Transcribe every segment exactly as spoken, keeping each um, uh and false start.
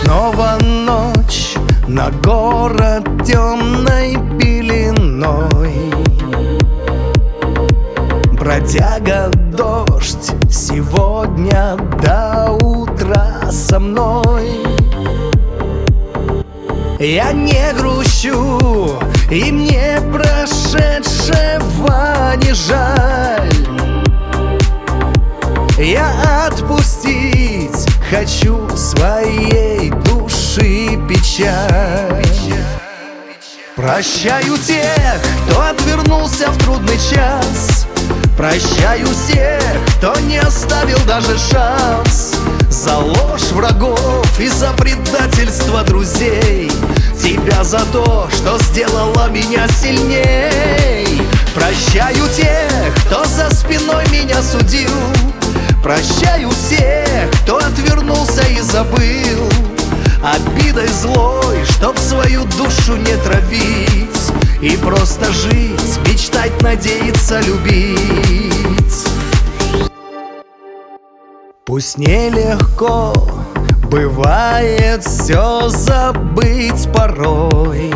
Снова ночь, на город темной пеленой. Бродяга, дождь, сегодня до утра со мной. Я не грущу, и мне прошедшего не жаль. Я отпустить хочу своей души печаль. Прощаю тех, кто отвернулся в трудный час. Прощаю всех, кто не оставил даже шанс. За ложь врагов и за предательство друзей. Тебя за то, что сделала меня сильней. Прощаю тех, кто за спиной меня судил. Прощаю всех, кто отвернулся и забыл. Обидой злой, чтоб свою душу не травить. И просто жить, мечтать, надеяться, любить. Пусть нелегко бывает все забыть порой,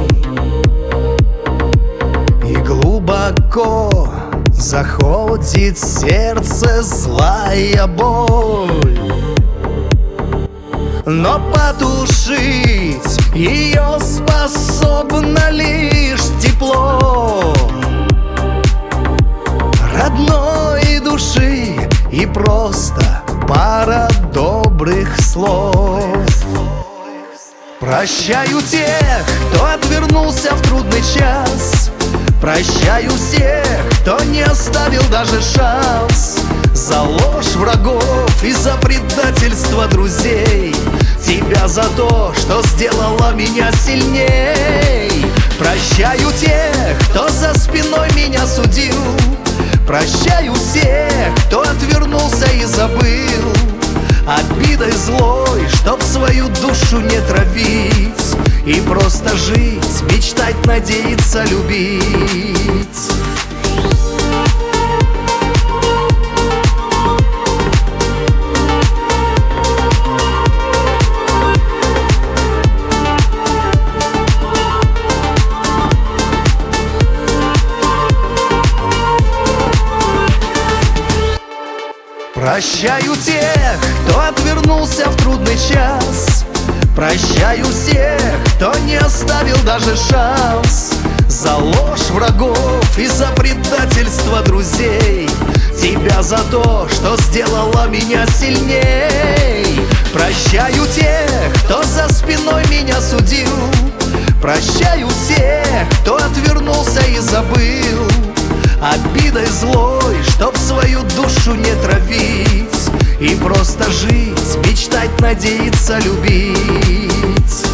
и глубоко заходит в сердце злая боль. Но потушить ее способно лишь тепло родной души и просто пара добрых слов. Прощаю тех, кто отвернулся в трудный час. Прощаю всех, кто не оставил даже шанс. За ложь врагов и за предательство друзей. Тебя за то, что сделала меня сильней. Прощаю тех, кто за спиной меня судил. Прощаю всех, кто отвернулся и забыл. Обидой злой, чтоб свою душу не травить. И просто жить, мечтать, надеяться, любить. Прощаю тех, кто отвернулся в трудный час. Прощаю всех, кто не оставил даже шанс. За ложь врагов и за предательство друзей. Тебя за то, что сделала меня сильней. Прощаю тех, кто за спиной меня судил. Прощаю всех, кто отвернулся и забыл. Обидой злой, чтоб свою душу не травить. И просто жить, мечтать, надеяться, любить.